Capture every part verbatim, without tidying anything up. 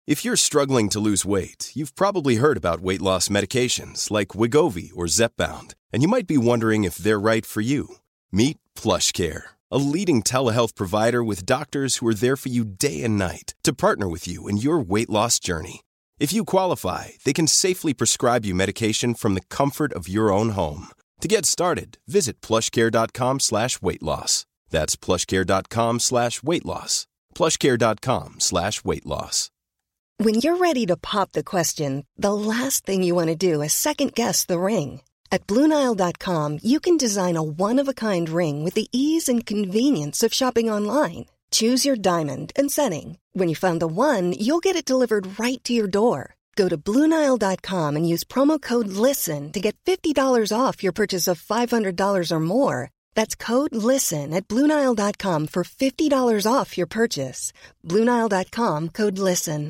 If you're struggling to lose weight, you've probably heard about weight loss medications like Wegovy or Zepbound, and you might be wondering if they're right for you. Meet PlushCare, a leading telehealth provider with doctors who are there for you day and night to partner with you in your weight loss journey. If you qualify, they can safely prescribe you medication from the comfort of your own home. To get started, visit plushcare.com slash weight loss. That's plushcare.com slash weight loss. plushcare.com slash weight loss. When you're ready to pop the question, the last thing you want to do is second-guess the ring. At Blue Nile dot com, you can design a one-of-a-kind ring with the ease and convenience of shopping online. Choose your diamond and setting. When you find the one, you'll get it delivered right to your door. Go to Blue Nile dot com and use promo code LISTEN to get fifty dollars off your purchase of five hundred dollars or more. That's code LISTEN at Blue Nile dot com for fifty dollars off your purchase. Blue Nile dot com, code LISTEN.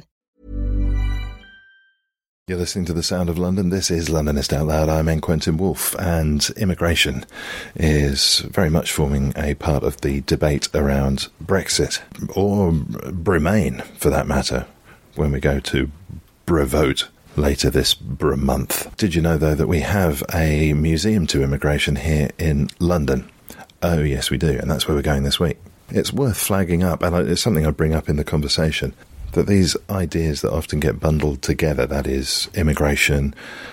You're listening to The Sound of London. This is Londonist Out Loud. I'm N. Quentin Woolf, and immigration is very much forming a part of the debate around Brexit, or Remain, for that matter, when we go to Brevote later this br- month. Did you know, though, that we have a museum to immigration here in London? Oh, yes, we do, and that's where we're going this week. It's worth flagging up, and it's something I bring up in the conversation, that these ideas that often get bundled together, that is, immigration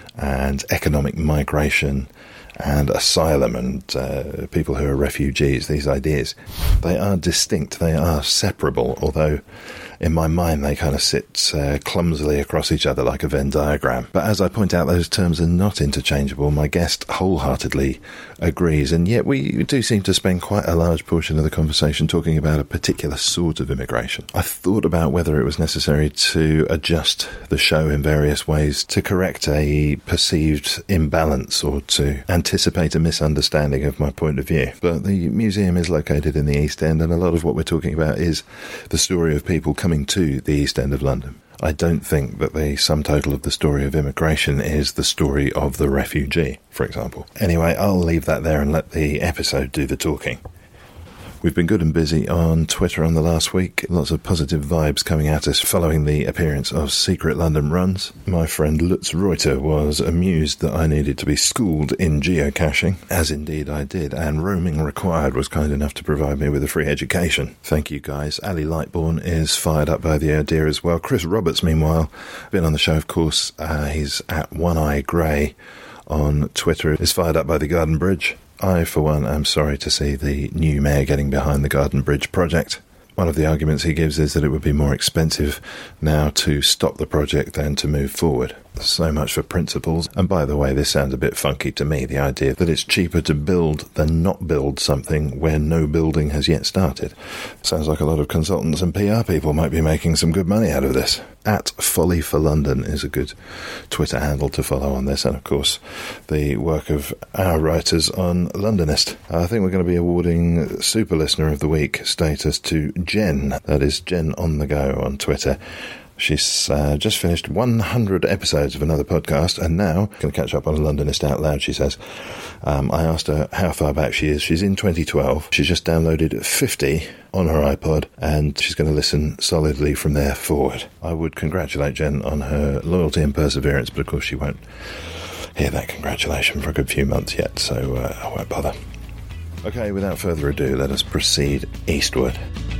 and economic migration and asylum and uh, people who are refugees, these ideas, they are distinct, they are separable, although in my mind they kind of sit uh, clumsily across each other like a Venn diagram. But as I point out, those terms are not interchangeable. My guest wholeheartedly agrees, and yet we do seem to spend quite a large portion of the conversation talking about a particular sort of immigration. I thought about whether it was necessary to adjust the show in various ways to correct a perceived imbalance or to anticipate a misunderstanding of my point of view. But the museum is located in the East End, and a lot of what we're talking about is the story of people coming to the East End of London. I don't think that the sum total of the story of immigration is the story of the refugee, for example. Anyway, I'll leave that there and let the episode do the talking. We've been good and busy on Twitter on the last week. Lots of positive vibes coming at us following the appearance of Secret London Runs. My friend Lutz Reuter was amused that I needed to be schooled in geocaching, as indeed I did, and Roaming Required was kind enough to provide me with a free education. Thank you, guys. Ali Lightbourne is fired up by the idea as well. Chris Roberts, meanwhile, been on the show, of course. Uh, he's at One Eye Grey on Twitter, is fired up by the Garden Bridge. I, for one, am sorry to see the new mayor getting behind the Garden Bridge project. One of the arguments he gives is that it would be more expensive now to stop the project than to move forward. So much for principles. And by the way, this sounds a bit funky to me, the idea that it's cheaper to build than not build something where no building has yet started. Sounds like a lot of consultants and P R people might be making some good money out of this. At Folly for London is a good Twitter handle to follow on this, and of course the work of our writers on Londonist. I think we're going to be awarding Super Listener of the Week status to Jen. That is Jen on the Go on Twitter. She's uh, just finished one hundred episodes of another podcast and now going to catch up on Londonist Out Loud, she says. Um, I asked her how far back she is. She's in twenty twelve. She's just downloaded fifty on her iPod and she's going to listen solidly from there forward. I would congratulate Jen on her loyalty and perseverance, but of course she won't hear that congratulation for a good few months yet, so uh, I won't bother. Okay, without further ado, let us proceed eastward.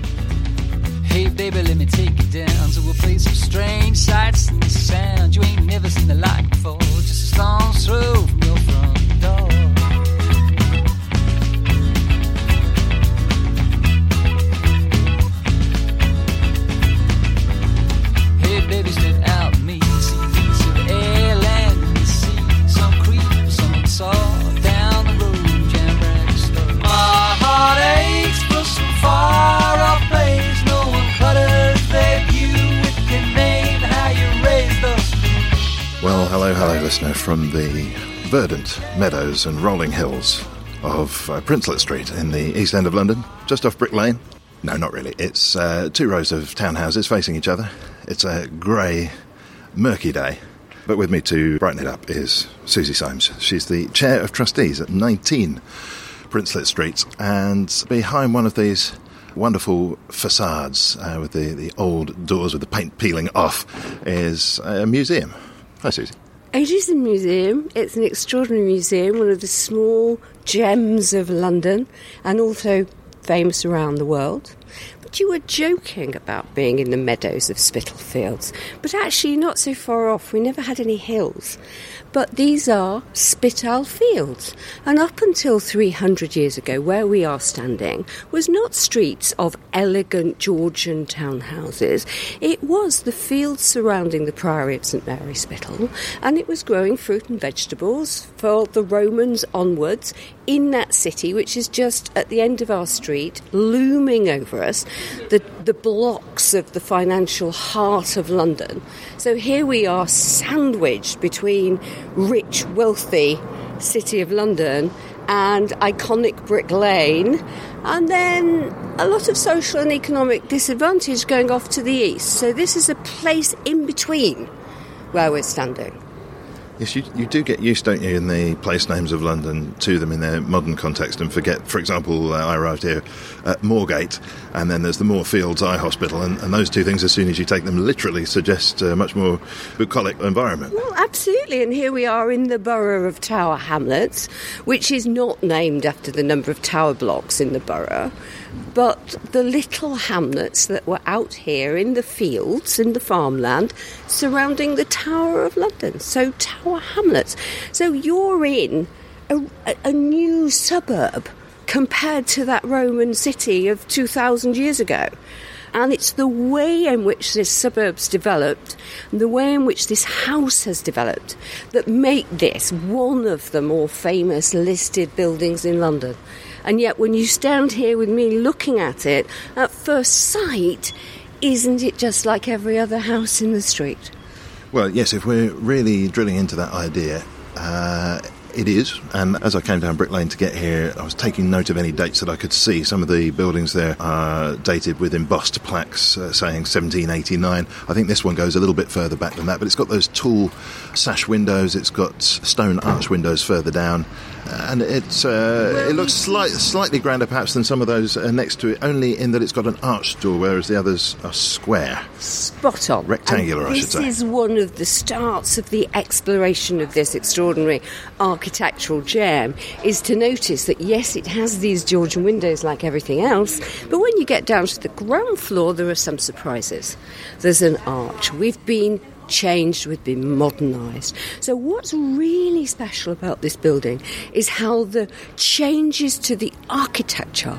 Hey baby, let me take you down to a place of strange sights and sound. You ain't never seen the like before, just a stone's throw from your front door. Hey baby, step out with me, see a piece of air, land in the sea. Some creep, some saw, down the road, jam brag slow. My heart aches for some far off place. Well, hello, hello, listener, from the verdant meadows and rolling hills of uh, Princelet Street in the East End of London, just off Brick Lane. No, not really. It's uh, two rows of townhouses facing each other. It's a grey, murky day. But with me to brighten it up is Susie Symes. She's the Chair of Trustees at nineteen Princelet Street. And behind one of these wonderful facades uh, with the, the old doors with the paint peeling off is a museum. Hi, Susie. It is a museum. It's an extraordinary museum, one of the small gems of London, and also famous around the world. But you were joking about being in the meadows of Spitalfields, but actually not so far off. We never had any hills. But these are Spital Fields. And up until three hundred years ago, where we are standing was not streets of elegant Georgian townhouses. It was the fields surrounding the Priory of St Mary Spital, and it was growing fruit and vegetables for the Romans onwards in that city, which is just at the end of our street, looming over us, the, the blocks of the financial heart of London. So here we are sandwiched between rich, wealthy City of London and iconic Brick Lane, and then a lot of social and economic disadvantage going off to the east. So this is a place in between where we're standing. Yes, you, you do get used, don't you, in the place names of London to them in their modern context and forget, for example, uh, I arrived here at Moorgate, and then there's the Moorfields Eye Hospital, and, and those two things, as soon as you take them literally, suggest a much more bucolic environment. Well, absolutely, and here we are in the borough of Tower Hamlets, which is not named after the number of tower blocks in the borough, but the little hamlets that were out here in the fields, in the farmland, surrounding the Tower of London. So Tower Hamlets. So you're in a, a, a new suburb compared to that Roman city of two thousand years ago. And it's the way in which this suburb's developed, and the way in which this house has developed, that make this one of the more famous listed buildings in London. And yet when you stand here with me looking at it, at first sight, isn't it just like every other house in the street? Well, yes, if we're really drilling into that idea, uh, it is. And as I came down Brick Lane to get here, I was taking note of any dates that I could see. Some of the buildings there are dated with embossed plaques uh, saying seventeen eighty-nine. I think this one goes a little bit further back than that, but it's got those tall sash windows. It's got stone arch windows further down. And it's, uh, well, it looks slight, slightly grander perhaps than some of those uh, next to it, only in that it's got an arched door, whereas the others are square. Spot on. Rectangular, and I should say. This is one of the starts of the exploration of this extraordinary architectural gem, is to notice that, yes, it has these Georgian windows like everything else, but when you get down to the ground floor, there are some surprises. There's an arch. We've been changed, we've been modernised. So what's really special about this building is how the changes to the architecture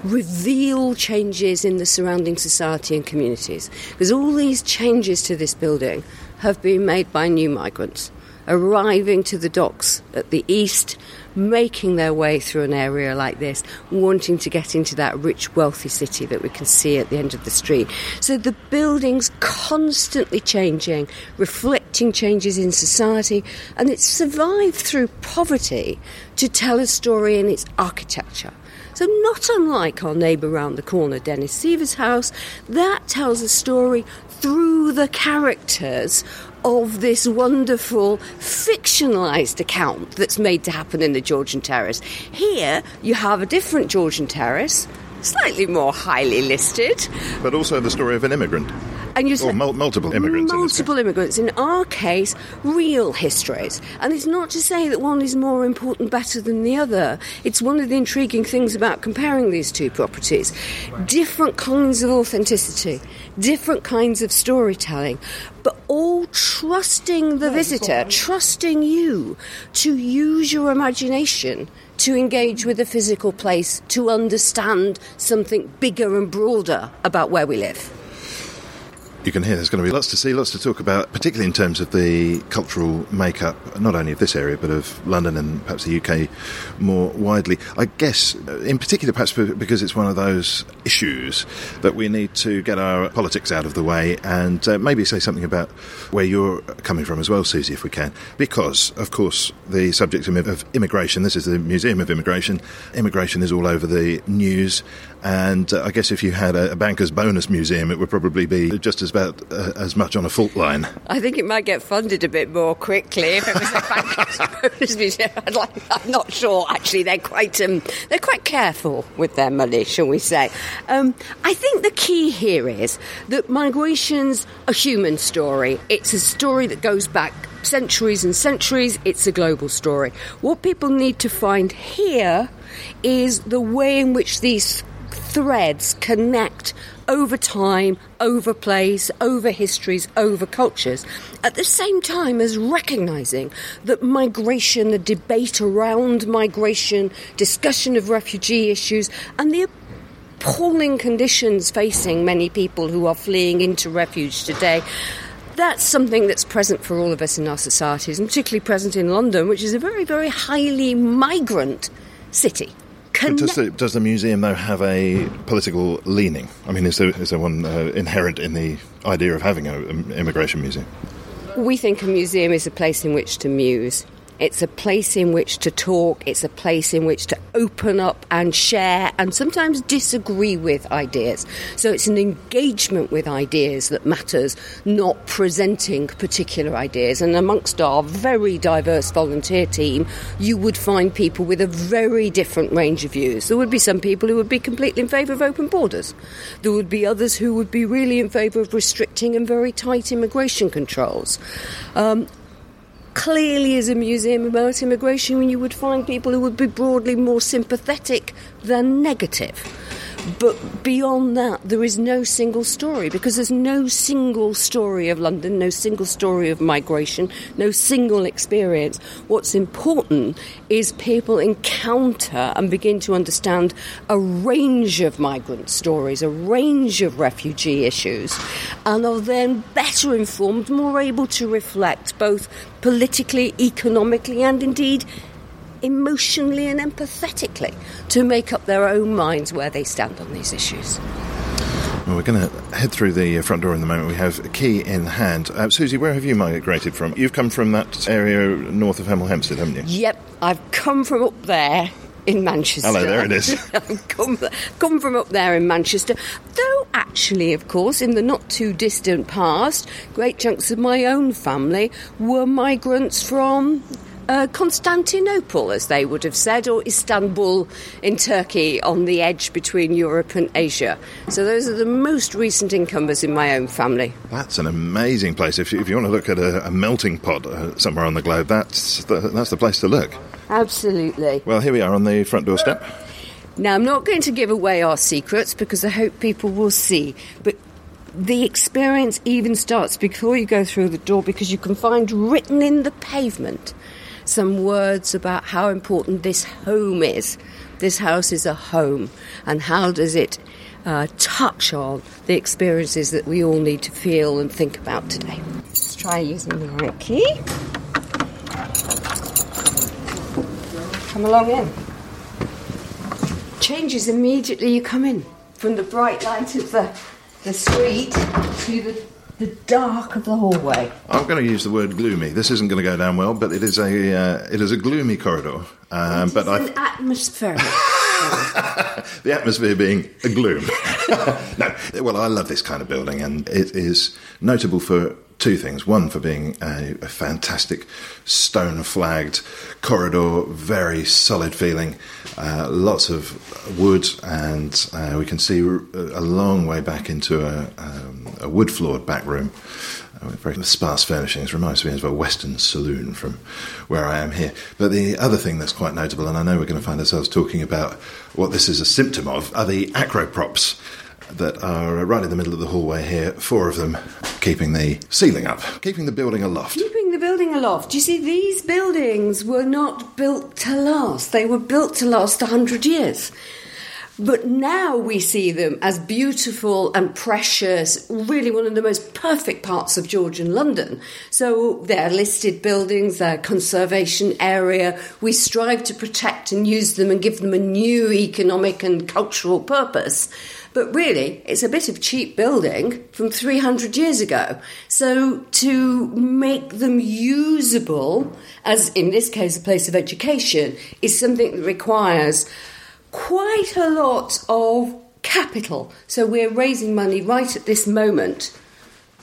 reveal changes in the surrounding society and communities. Because all these changes to this building have been made by new migrants arriving to the docks at the east, making their way through an area like this, wanting to get into that rich, wealthy city that we can see at the end of the street. So the building's constantly changing, reflecting changes in society, and it's survived through poverty to tell a story in its architecture. So not unlike our neighbour round the corner, Dennis Seaver's house, that tells a story through the characters of this wonderful fictionalised account that's made to happen in the Georgian Terrace. Here you have a different Georgian Terrace, slightly more highly listed. But also the story of an immigrant. And you or mul- multiple immigrants. Multiple in immigrants. In our case, real histories. And it's not to say that one is more important, better than the other. It's one of the intriguing things about comparing these two properties. Different kinds of authenticity, different kinds of storytelling, but all trusting the visitor, trusting you to use your imagination to engage with the physical place, to understand something bigger and broader about where we live. You can hear there's going to be lots to see, lots to talk about, particularly in terms of the cultural makeup, not only of this area, but of London and perhaps the U K more widely. I guess, in particular, perhaps because it's one of those issues that we need to get our politics out of the way and uh, maybe say something about where you're coming from as well, Susie, if we can. Because, of course, the subject of immigration, this is the Museum of Immigration, immigration is all over the news. And uh, I guess if you had a, a banker's bonus museum, it would probably be just as about uh, as much on a fault line. I think it might get funded a bit more quickly if it was a Frankish museum. I'd like, I'm not sure. Actually, they're quite um, they're quite careful with their money, shall we say? Um, I think the key here is that migration's a human story. It's a story that goes back centuries and centuries. It's a global story. What people need to find here is the way in which these threads connect over time, over place, over histories, over cultures, at the same time as recognising that migration, the debate around migration, discussion of refugee issues, and the appalling conditions facing many people who are fleeing into refuge today, that's something that's present for all of us in our societies, and particularly present in London, which is a very, very highly migrant city. But does the, does the museum, though, have a political leaning? I mean, is there, is there one uh, inherent in the idea of having an immigration museum? We think a museum is a place in which to muse. It's a place in which to talk. It's a place in which to open up and share and sometimes disagree with ideas. So it's an engagement with ideas that matters, not presenting particular ideas. And amongst our very diverse volunteer team, you would find people with a very different range of views. There would be some people who would be completely in favour of open borders. There would be others who would be really in favour of restricting and very tight immigration controls. Um, Clearly, as a museum about immigration, you would find people who would be broadly more sympathetic than negative. But beyond that, there is no single story, because there's no single story of London, no single story of migration, no single experience. What's important is people encounter and begin to understand a range of migrant stories, a range of refugee issues, and are then better informed, more able to reflect both politically, economically, and indeed emotionally and empathetically to make up their own minds where they stand on these issues. Well, we're going to head through the front door in the moment. We have a key in hand. Uh, Susie, where have you migrated from? You've come from that area north of Hemel Hempstead, haven't you? Yep, I've come from up there in Manchester. Hello, there it is. I've come, come from up there in Manchester. Though, actually, of course, in the not-too-distant past, great chunks of my own family were migrants from Uh, Constantinople, as they would have said, or Istanbul in Turkey, on the edge between Europe and Asia. So those are the most recent incomers in my own family. That's an amazing place. If you, if you want to look at a, a melting pot uh, somewhere on the globe, that's the, that's the place to look. Absolutely. Well, here we are on the front doorstep. Now, I'm not going to give away our secrets because I hope people will see, but the experience even starts before you go through the door, because you can find written in the pavement some words about how important this home is. This house is a home, and how does it uh, touch on the experiences that we all need to feel and think about today. Let's try using the right key. Come along in. Changes immediately you come in, from the bright light of the, the street to the The dark of the hallway. I'm going to use the word gloomy. This isn't going to go down well, but it is a uh, it is a gloomy corridor. Um, it but is I an atmospheric. The atmosphere being a gloom. No, well, I love this kind of building, and it is notable for two things. One, for being a, a fantastic stone-flagged corridor, very solid feeling, uh, lots of wood, and uh, we can see a long way back into a, um, a wood-floored back room uh, with very sparse furnishings. Reminds me of a Western saloon from where I am here. But the other thing that's quite notable, and I know we're going to find ourselves talking about what this is a symptom of, are the acro props that are right in the middle of the hallway here, four of them, keeping the ceiling up, keeping the building aloft. Keeping the building aloft. You see, these buildings were not built to last. They were built to last one hundred years. But now we see them as beautiful and precious, really one of the most perfect parts of Georgian London. So they're listed buildings, they're conservation area. We strive to protect and use them and give them a new economic and cultural purpose. But really, it's a bit of cheap building from three hundred years ago. So to make them usable, as in this case a place of education, is something that requires quite a lot of capital. So we're raising money right at this moment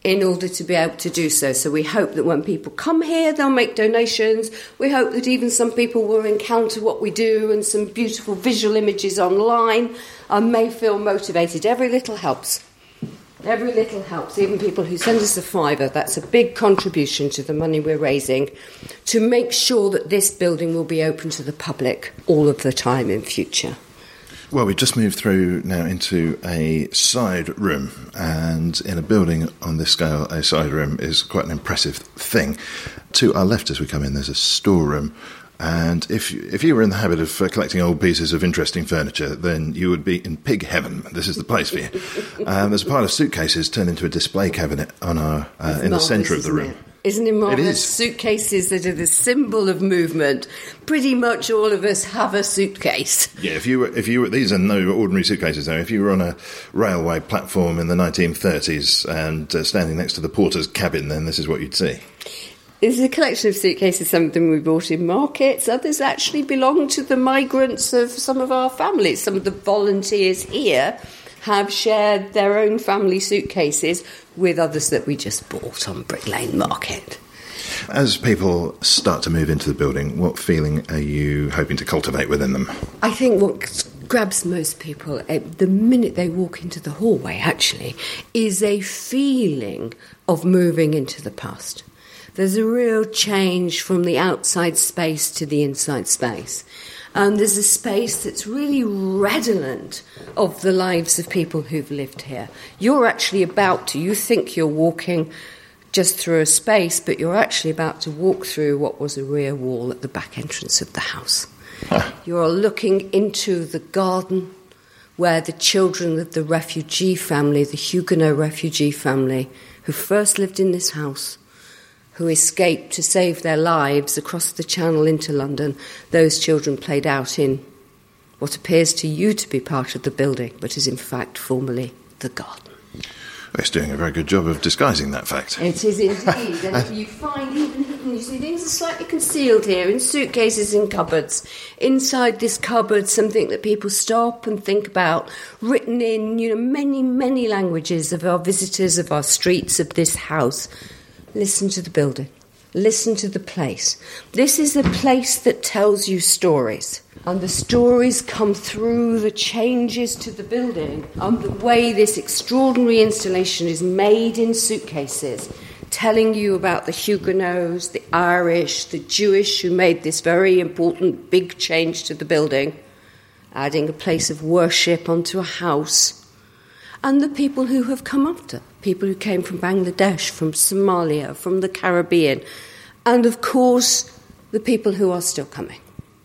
in order to be able to do so. So we hope that when people come here, they'll make donations. We hope that even some people will encounter what we do and some beautiful visual images online and may feel motivated. Every little helps. Every little helps. Even people who send us a fiver, that's a big contribution to the money we're raising to make sure that this building will be open to the public all of the time in future. Well, we just moved through now into a side room, and in a building on this scale, a side room is quite an impressive thing. To our left as we come in, there's a storeroom, and if you, if you were in the habit of uh, collecting old pieces of interesting furniture, then you would be in pig heaven. This is the place for you. um, there's a pile of suitcases turned into a display cabinet on our uh, in the centre of the room. It? Isn't it marvellous? It is. Suitcases that are the symbol of movement. Pretty much all of us have a suitcase. Yeah, if you were, if you were, these are no ordinary suitcases though. If you were on a railway platform in the nineteen thirties and uh, standing next to the porter's cabin, then this is what you'd see. It's a collection of suitcases, some of them we bought in markets, others actually belong to the migrants of some of our families. Some of the volunteers here have shared their own family suitcases with others that we just bought on Brick Lane Market. As people start to move into the building, what feeling are you hoping to cultivate within them? I think what grabs most people uh, the minute they walk into the hallway, actually, is a feeling of moving into the past. There's a real change from the outside space to the inside space. And there's a space that's really redolent of the lives of people who've lived here. You're actually about to, you think you're walking just through a space, but you're actually about to walk through what was a rear wall at the back entrance of the house. Huh. You're looking into the garden where the children of the refugee family, the Huguenot refugee family, who first lived in this house, who escaped to save their lives across the Channel into London, those children played out in what appears to you to be part of the building, but is in fact formerly the garden. It's doing a very good job of disguising that fact. It is indeed, and you find even hidden, you see things are slightly concealed here in suitcases in cupboards. Inside this cupboard, something that people stop and think about, written in, you know, many, many languages of our visitors, of our streets, of this house. Listen to the building. Listen to the place. This is a place that tells you stories. And the stories come through the changes to the building and the way this extraordinary installation is made in suitcases, telling you about the Huguenots, the Irish, the Jewish who made this very important big change to the building, adding a place of worship onto a house, and the people who have come after, people who came from Bangladesh, from Somalia, from the Caribbean, and of course the people who are still coming.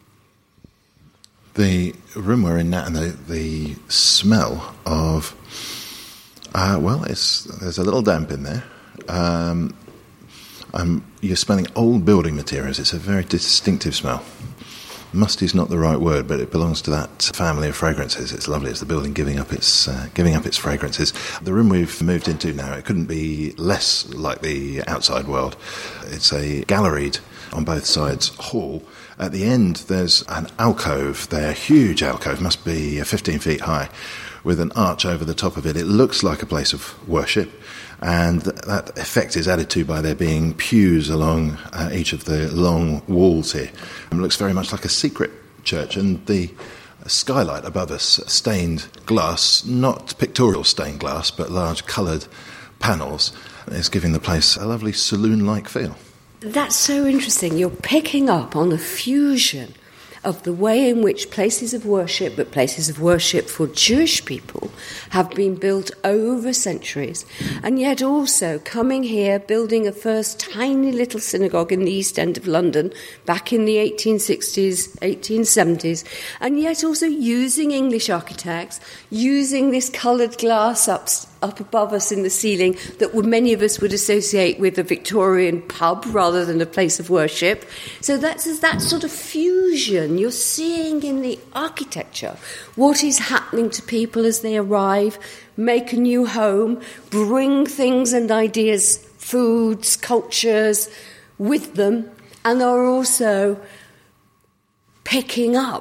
The room we're in now, and the, the smell of, uh, well, it's, there's a little damp in there. Um, um, you're smelling old building materials. It's a very distinctive smell. Musty's not the right word, but it belongs to that family of fragrances. It's lovely. It's the building giving up its uh, giving up its fragrances. The room we've moved into now, it couldn't be less like the outside world. It's a galleried on both sides hall. At the end, there's an alcove there, a huge alcove, must be fifteen feet high, with an arch over the top of it. It looks like a place of worship, and th- that effect is added to by there being pews along uh, each of the long walls here. It looks very much like a secret church, and the skylight above us, stained glass, not pictorial stained glass, but large coloured panels, is giving the place a lovely saloon-like feel. That's so interesting. You're picking up on a fusion of the way in which places of worship, but places of worship for Jewish people, have been built over centuries, and yet also coming here, building a first tiny little synagogue in the East End of London back in the eighteen sixties, eighteen seventies, and yet also using English architects, using this coloured glass up, up above us in the ceiling that would, many of us would associate with a Victorian pub rather than a place of worship. So that's that sort of fusion. You're seeing in the architecture what is happening to people as they arrive, make a new home, bring things and ideas, foods, cultures with them, and are also picking up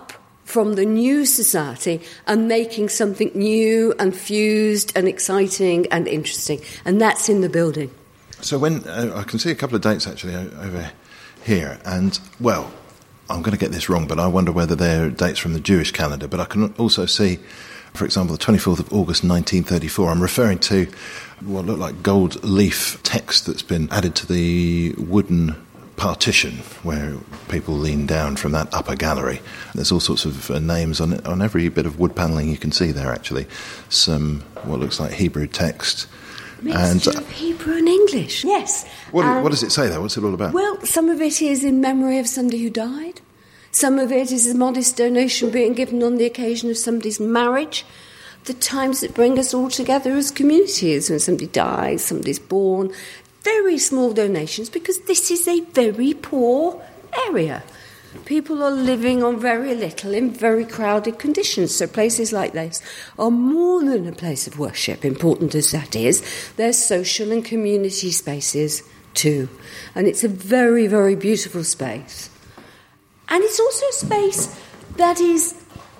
from the new society and making something new and fused and exciting and interesting. And that's in the building. So when uh, I can see a couple of dates actually over here, and, well, I'm going to get this wrong, but I wonder whether they're dates from the Jewish calendar. But I can also see, for example, the twenty-fourth of August nineteen thirty-four. I'm referring to what looked like gold leaf text that's been added to the wooden partition where people lean down from that upper gallery. There's all sorts of uh, names on it, on every bit of wood panelling you can see there, actually. Some what looks like Hebrew text. Mixture and, of Hebrew and English, yes. What, um, what does it say there? What's it all about? Well, some of it is in memory of somebody who died. Some of it is a modest donation being given on the occasion of somebody's marriage. The times that bring us all together as communities, when somebody dies, somebody's born. Very small donations, because this is a very poor area. People are living on very little in very crowded conditions. So places like this are more than a place of worship, important as that is. They're social and community spaces too. And it's a very, very beautiful space. And it's also a space that is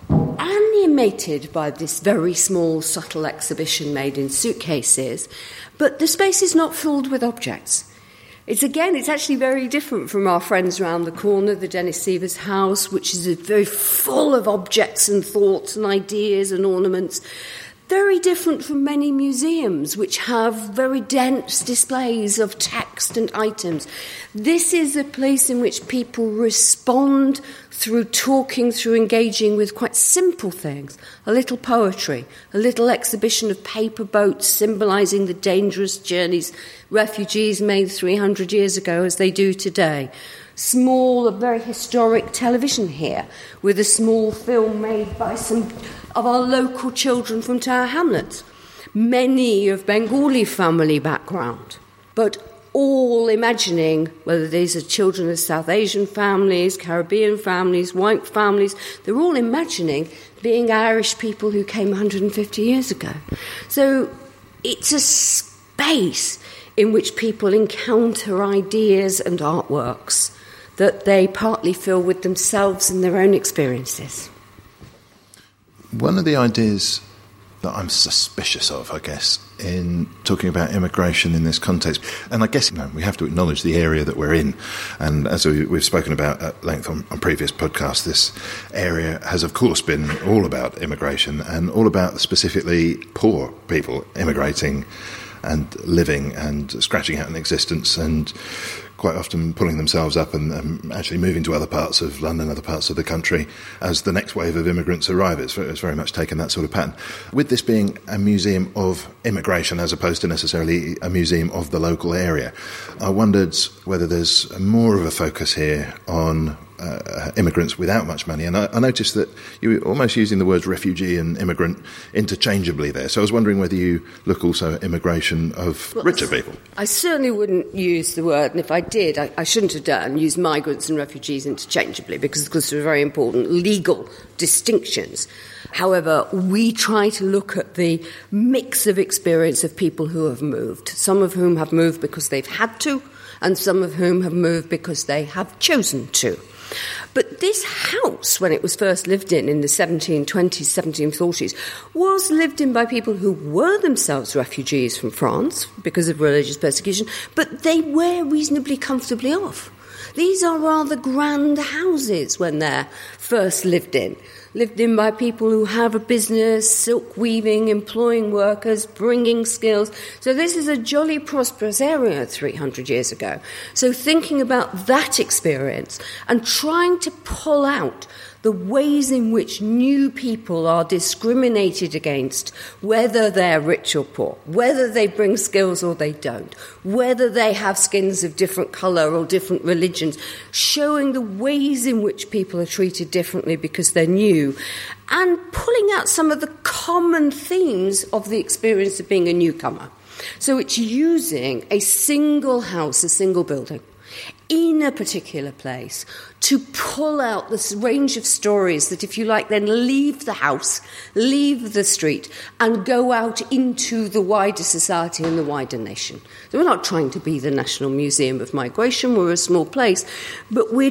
animated by this very small, subtle exhibition made in suitcases, but the space is not filled with objects. It's, again, it's actually very different from our friends round the corner, the Dennis Sievers house, which is very full of objects and thoughts and ideas and ornaments. Very different from many museums, which have very dense displays of text and items. This is a place in which people respond through talking, through engaging with quite simple things. A little poetry, a little exhibition of paper boats symbolising the dangerous journeys refugees made three hundred years ago as they do today. Small, a very historic television here, with a small film made by some of our local children from Tower Hamlets, many of Bengali family background, but all imagining, whether these are children of South Asian families, Caribbean families, white families, they're all imagining being Irish people who came one hundred fifty years ago. So it's a space in which people encounter ideas and artworks that they partly fill with themselves and their own experiences. One of the ideas that I'm suspicious of, I guess, in talking about immigration in this context, and I guess you know, we have to acknowledge the area that we're in, and as we, we've spoken about at length on, on previous podcasts, this area has of course been all about immigration and all about specifically poor people immigrating and living and scratching out an existence and quite often pulling themselves up and um, actually moving to other parts of London, other parts of the country as the next wave of immigrants arrive. It's, it's very much taken that sort of pattern. With this being a museum of immigration as opposed to necessarily a museum of the local area, I wondered whether there's more of a focus here on Uh, immigrants without much money. And I, I noticed that you were almost using the words refugee and immigrant interchangeably there. So I was wondering whether you look also at immigration of well, richer people. I certainly wouldn't use the word, and if I did, I, I shouldn't have done, use migrants and refugees interchangeably, because of course there are very important legal distinctions. However, we try to look at the mix of experience of people who have moved, some of whom have moved because they've had to, and some of whom have moved because they have chosen to. But this house, when it was first lived in in the seventeen twenties, seventeen forties, was lived in by people who were themselves refugees from France because of religious persecution, but they were reasonably comfortably off. These are rather grand houses when they're first lived in. Lived in by people who have a business, silk weaving, employing workers, bringing skills. So this is a jolly prosperous area three hundred years ago. So thinking about that experience and trying to pull out the ways in which new people are discriminated against, whether they're rich or poor, whether they bring skills or they don't, whether they have skins of different colour or different religions, showing the ways in which people are treated differently because they're new, and pulling out some of the common themes of the experience of being a newcomer. So it's using a single house, a single building, in a particular place to pull out this range of stories that, if you like, then leave the house, leave the street, and go out into the wider society and the wider nation. So we're not trying to be the National Museum of Migration, we're a small place, but we're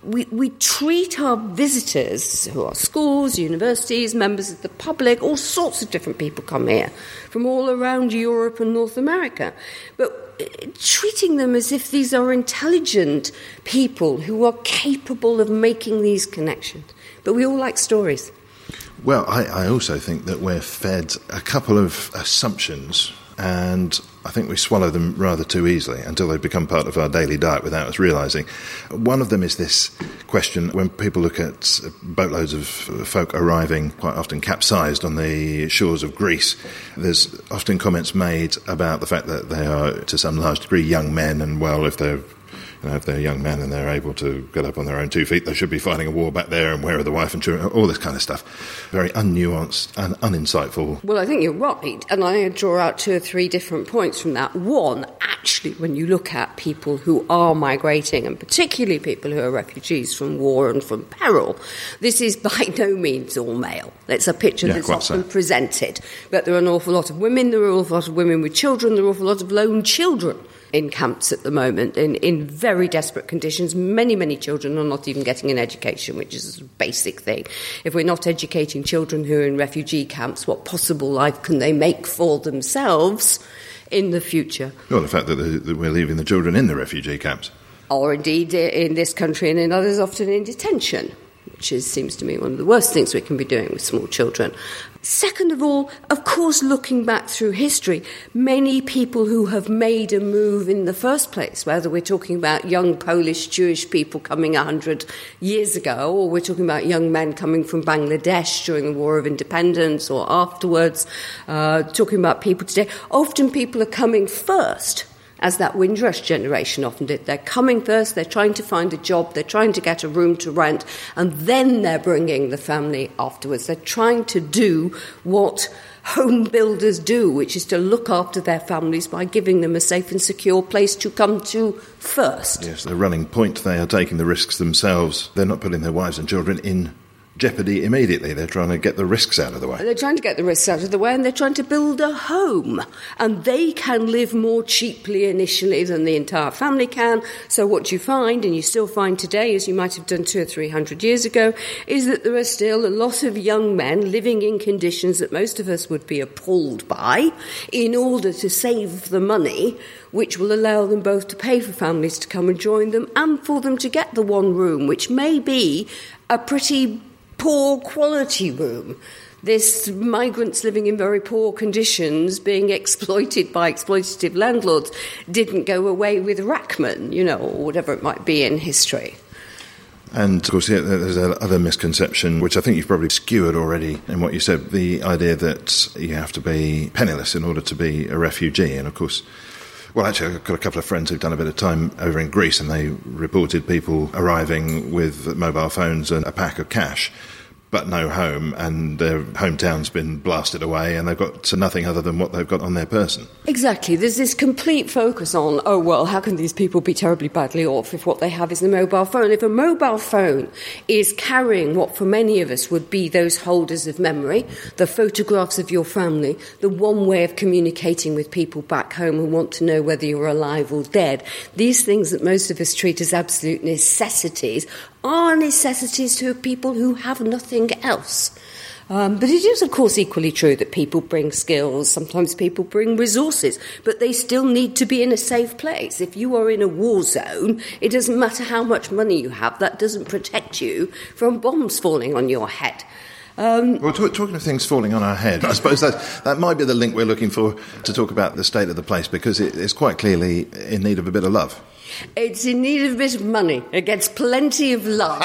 we, we treat our visitors, who are schools, universities, members of the public, all sorts of different people come here from all around Europe and North America, but treating them as if these are intelligent people who are capable of making these connections. But we all like stories. Well, I, I also think that we're fed a couple of assumptions, and I think we swallow them rather too easily until they become part of our daily diet without us realising. One of them is this question, when people look at boatloads of folk arriving, quite often capsized on the shores of Greece, there's often comments made about the fact that they are, to some large degree, young men, and, well, if they're You know, if they're young men and they're able to get up on their own two feet, they should be fighting a war back there, and where are the wife and children, all this kind of stuff. Very unnuanced and uninsightful. Well, I think you're right, and I draw out two or three different points from that. One, actually, when you look at people who are migrating, and particularly people who are refugees from war and from peril, this is by no means all male. It's a picture yeah, that's often so. presented. But there are an awful lot of women, there are an awful lot of women with children, there are an awful lot of lone children in camps at the moment, in, in very desperate conditions. Many, many children are not even getting an education, which is a basic thing. If we're not educating children who are in refugee camps, what possible life can they make for themselves in the future? Well, the fact that, the, that we're leaving the children in the refugee camps. Or indeed in this country and in others, often in detention, which is, seems to me one of the worst things we can be doing with small children. Second of all, of course, looking back through history, many people who have made a move in the first place, whether we're talking about young Polish Jewish people coming one hundred years ago, or we're talking about young men coming from Bangladesh during the War of Independence or afterwards, uh, talking about people today, often people are coming first, as that Windrush generation often did. They're coming first, they're trying to find a job, they're trying to get a room to rent, and then they're bringing the family afterwards. They're trying to do what home builders do, which is to look after their families by giving them a safe and secure place to come to first. Yes, they're running point, they are taking the risks themselves. They're not putting their wives and children in jeopardy immediately. They're trying to get the risks out of the way. They're trying to get the risks out of the way, and they're trying to build a home. And they can live more cheaply initially than the entire family can. So what you find, and you still find today, as you might have done two or three hundred years ago, is that there are still a lot of young men living in conditions that most of us would be appalled by, in order to save the money which will allow them both to pay for families to come and join them, and for them to get the one room, which may be a pretty poor quality room. This migrants living in very poor conditions, being exploited by exploitative landlords, didn't go away with Rachman, you know, or whatever it might be in history. And, of course, yeah, there's another misconception, which I think you've probably skewered already in what you said, the idea that you have to be penniless in order to be a refugee. And, of course, well, actually, I've got a couple of friends who've done a bit of time over in Greece, and they reported people arriving with mobile phones and a pack of cash, but no home, and their hometown's been blasted away, and they've got to nothing other than what they've got on their person. Exactly. There's this complete focus on, oh, well, how can these people be terribly badly off if what they have is a mobile phone? If a mobile phone is carrying what for many of us would be those holders of memory, the photographs of your family, the one way of communicating with people back home who want to know whether you're alive or dead, these things that most of us treat as absolute necessities are necessities to people who have nothing else. Um, but it is, of course, equally true that people bring skills, sometimes people bring resources, but they still need to be in a safe place. If you are in a war zone, it doesn't matter how much money you have, that doesn't protect you from bombs falling on your head. Um, well, talk, talking of things falling on our head, I suppose that that might be the link we're looking for to talk about the state of the place, because it, it's quite clearly in need of a bit of love. It's in need of a bit of money. It gets plenty of love.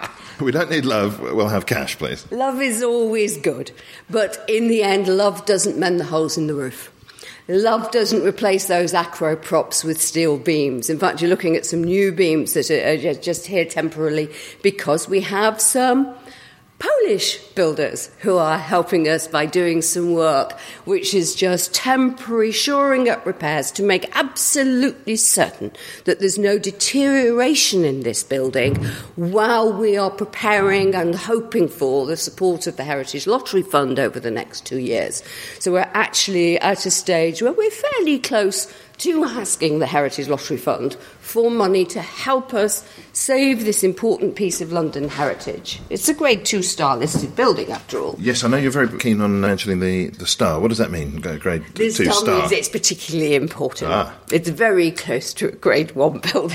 We don't need love, we'll have cash, please. Love is always good, but in the end, love doesn't mend the holes in the roof. Love doesn't replace those acro props with steel beams. In fact, you're looking at some new beams that are just here temporarily because we have some Polish builders who are helping us by doing some work which is just temporary shoring up repairs to make absolutely certain that there's no deterioration in this building while we are preparing and hoping for the support of the Heritage Lottery Fund over the next two years. So we're actually at a stage where we're fairly close to asking the Heritage Lottery Fund for money to help us save this important piece of London heritage. It's a grade two-star listed building, after all. Yes, I know you're very keen on mentioning the, the star. What does that mean, grade This two-star? star means it's particularly important. Ah. It's very close to a grade one building.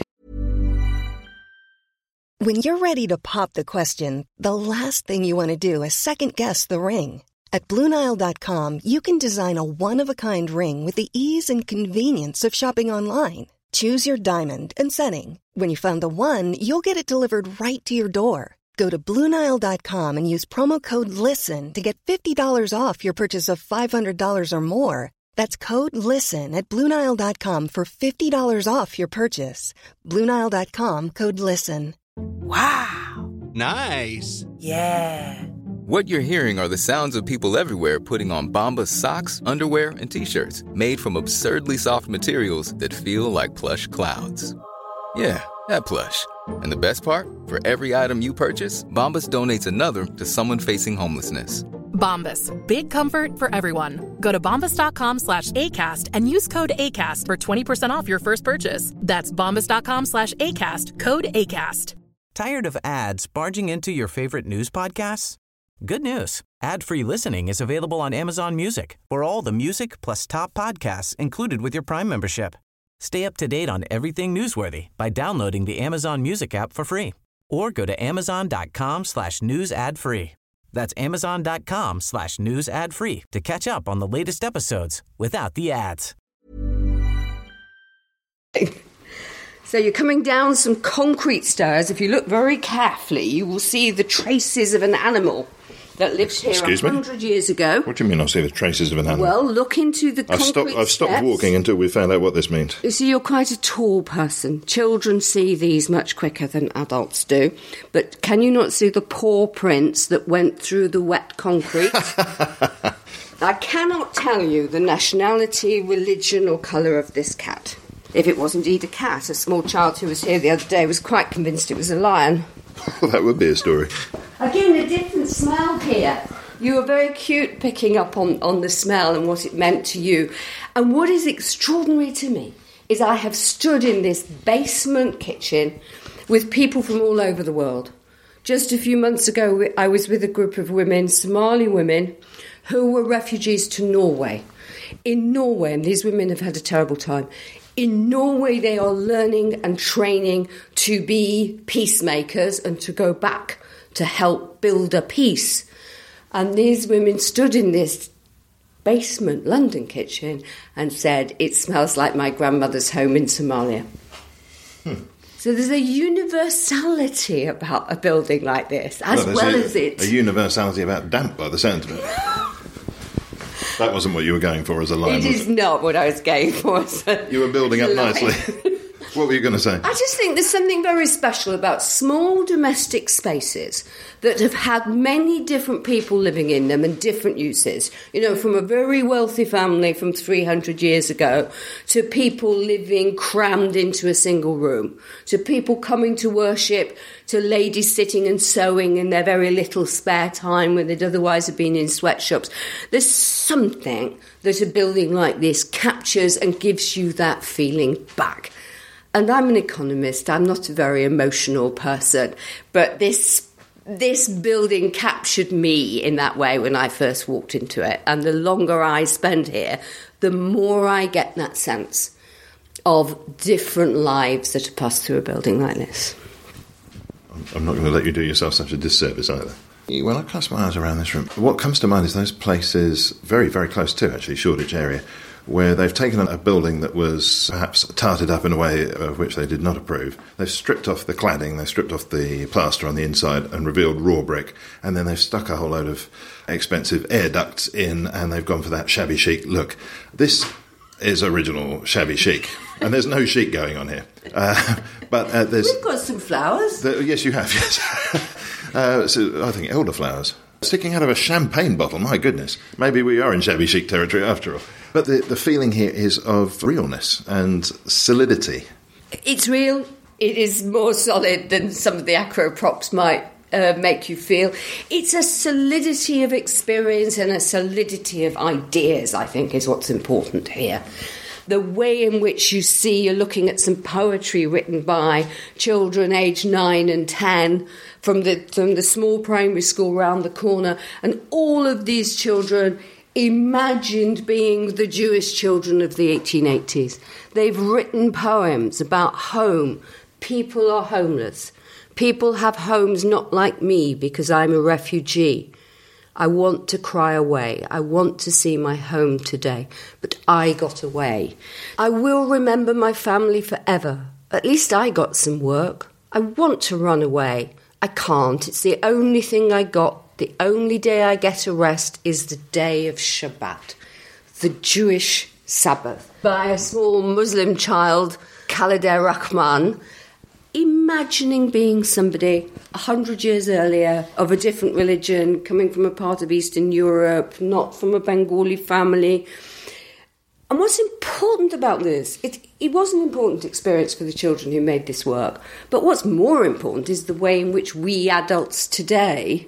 When you're ready to pop the question, the last thing you want to do is second-guess the ring. At Blue Nile dot com, you can design a one-of-a-kind ring with the ease and convenience of shopping online. Choose your diamond and setting. When you find the one, you'll get it delivered right to your door. Go to Blue Nile dot com and use promo code LISTEN to get fifty dollars off your purchase of five hundred dollars or more. That's code LISTEN at Blue Nile dot com for fifty dollars off your purchase. Blue Nile dot com, code LISTEN. Wow. Nice. Yeah. What you're hearing are the sounds of people everywhere putting on Bombas socks, underwear, and T-shirts made from absurdly soft materials that feel like plush clouds. Yeah, that plush. And the best part? For every item you purchase, Bombas donates another to someone facing homelessness. Bombas. Big comfort for everyone. Go to bombas dot com slash ACAST and use code ACAST for twenty percent off your first purchase. That's bombas dot com slash ACAST. Code ACAST. Tired of ads barging into your favorite news podcasts? Good news. Ad-free listening is available on Amazon Music for all the music plus top podcasts included with your Prime membership. Stay up to date on everything newsworthy by downloading the Amazon Music app for free or go to amazon dot com slash news ad free. That's amazon dot com slash news ad free to catch up on the latest episodes without the ads. So you're coming down some concrete stairs. If you look very carefully, you will see the traces of an animal that lived here Excuse a me? hundred years ago. What do you mean I'll see the traces of an animal? Well, look into the I've concrete stopped, I've stopped steps. walking until we found out what this means. You see, you're quite a tall person. Children see these much quicker than adults do. But can you not see the paw prints that went through the wet concrete? I cannot tell you the nationality, religion or colour of this cat. If it was indeed a cat, a small child who was here the other day was quite convinced it was a lion. Well, that would be a story. Again, a different smell here. You were very cute picking up on, on the smell and what it meant to you. And what is extraordinary to me is I have stood in this basement kitchen with people from all over the world. Just a few months ago, I was with a group of women, Somali women, who were refugees to Norway. In Norway, and these women have had a terrible time, in Norway they are learning and training to be peacemakers and to go back to help build a peace. And these women stood in this basement London kitchen and said, it smells like my grandmother's home in Somalia. Hmm. So there's a universality about a building like this, as well, well a, as it... A universality about damp, by the sound of it. That wasn't what you were going for as a line, It was is it? not what I was going for. As a You were building up line. nicely. What were you going to say? I just think there's something very special about small domestic spaces that have had many different people living in them and different uses. You know, from a very wealthy family from three hundred years ago to people living crammed into a single room, to people coming to worship, to ladies sitting and sewing in their very little spare time when they'd otherwise have been in sweatshops. There's something that a building like this captures and gives you that feeling back. And I'm an economist, I'm not a very emotional person, but this this building captured me in that way when I first walked into it. And the longer I spend here, the more I get that sense of different lives that are passed through a building like this. I'm not going to let you do yourself such a disservice either. When I cast my eyes around this room, what comes to mind is those places very, very close to, actually, Shoreditch area, where they've taken a building that was perhaps tarted up in a way of which they did not approve. They've stripped off the cladding, they've stripped off the plaster on the inside and revealed raw brick, and then they've stuck a whole load of expensive air ducts in, and they've gone for that shabby chic look. This is original shabby chic, and there's no chic going on here. Uh, but uh, there's... We've got some flowers. The, yes, you have, yes. uh, so I think elderflowers. Sticking out of a champagne bottle, my goodness. Maybe we are in shabby chic territory after all. But the, the feeling here is of realness and solidity. It's real. It is more solid than some of the acro props might uh, make you feel. It's a solidity of experience and a solidity of ideas, I think, is what's important here. the way in which you see you're looking at some poetry written by children aged nine and ten from the from the small primary school round the corner, and all of these children imagined being the Jewish children of the eighteen eighties. They've written poems about home. People are homeless. People have homes not like me because I'm a refugee. I want to cry away. I want to see my home today, but I got away. I will remember my family forever. At least I got some work. I want to run away. I can't. It's the only thing I got. The only day I get a rest is the day of Shabbat, the Jewish Sabbath, by a small Muslim child, Khalideh Rahman, imagining being somebody a hundred years earlier of a different religion, coming from a part of Eastern Europe, not from a Bengali family. And what's important about this, it, it was an important experience for the children who made this work, but what's more important is the way in which we adults today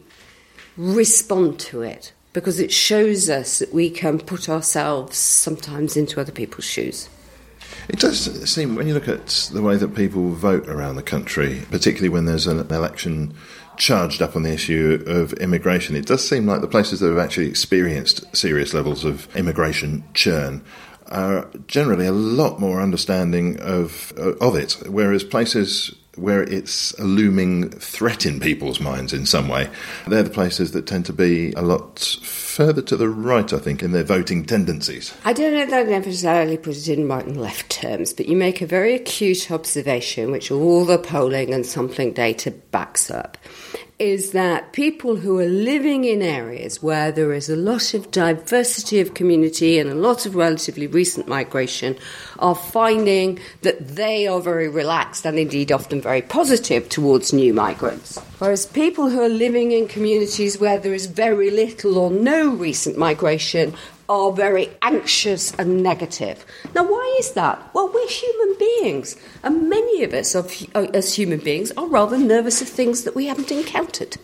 respond to it, because it shows us that we can put ourselves sometimes into other people's shoes. It does seem, when you look at the way that people vote around the country, particularly when there's an election charged up on the issue of immigration, it does seem like the places that have actually experienced serious levels of immigration churn are generally a lot more understanding of of it, whereas places where it's a looming threat in people's minds in some way, they're the places that tend to be a lot further to the right, I think, in their voting tendencies. I don't know that I'd necessarily put it in right and left terms, but you make a very acute observation, which all the polling and sampling data backs up, is that people who are living in areas where there is a lot of diversity of community and a lot of relatively recent migration are finding that they are very relaxed and indeed often very positive towards new migrants. Whereas people who are living in communities where there is very little or no recent migration are very anxious and negative. Now, why is that? Well, we're human beings, and many of us, of, as human beings, are rather nervous of things that we haven't encountered.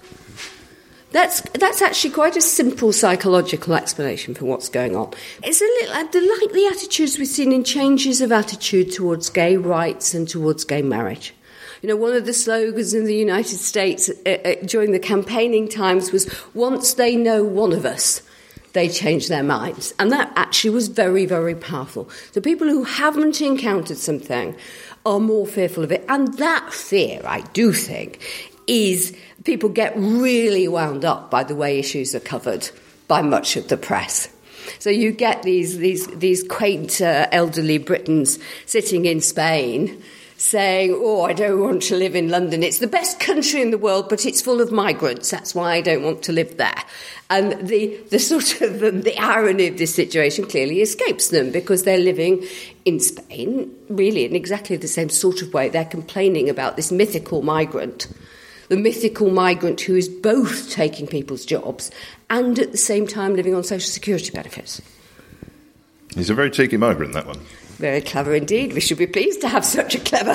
That's that's actually quite a simple psychological explanation for what's going on. It's a little like the attitudes we've seen in changes of attitude towards gay rights and towards gay marriage. You know, one of the slogans in the United States uh, uh, during the campaigning times was, once they know one of us, they change their minds. And that actually was very, very powerful. So people who haven't encountered something are more fearful of it. And that fear, I do think, is people get really wound up by the way issues are covered by much of the press. So you get these these these quaint uh, elderly Britons sitting in Spain saying, oh, I don't want to live in London. It's the best country in the world, but it's full of migrants. That's why I don't want to live there. And the, the sort of the, the irony of this situation clearly escapes them, because they're living in Spain, really in exactly the same sort of way. They're complaining about this mythical migrant, the mythical migrant who is both taking people's jobs and at the same time living on social security benefits. He's a very cheeky migrant, that one. Very clever indeed. We should be pleased to have such a clever...